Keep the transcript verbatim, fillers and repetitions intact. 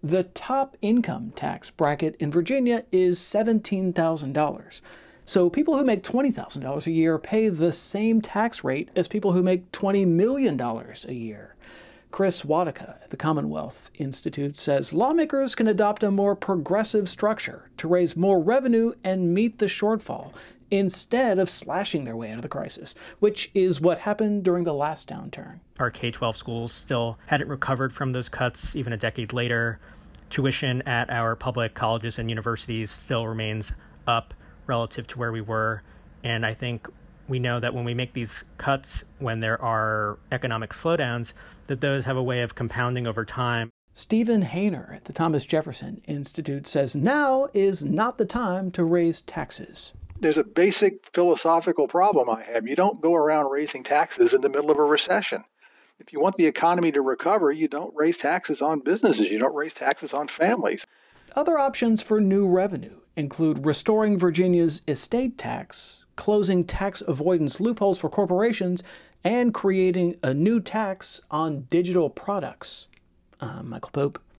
The top income tax bracket in Virginia is seventeen thousand dollars. So people who make twenty thousand dollars a year pay the same tax rate as people who make twenty million dollars a year. Chris Wadika at the Commonwealth Institute says lawmakers can adopt a more progressive structure to raise more revenue and meet the shortfall instead of slashing their way out of the crisis, which is what happened during the last downturn. Our K twelve schools still hadn't recovered from those cuts even a decade later. Tuition at our public colleges and universities still remains up relative to where we were. And I think we know that when we make these cuts, when there are economic slowdowns, that those have a way of compounding over time. Stephen Hayner at the Thomas Jefferson Institute says now is not the time to raise taxes. There's a basic philosophical problem I have. You don't go around raising taxes in the middle of a recession. If you want the economy to recover, you don't raise taxes on businesses. You don't raise taxes on families. Other options for new revenue include restoring Virginia's estate tax, closing tax avoidance loopholes for corporations, and creating a new tax on digital products. I'm Michael Pope.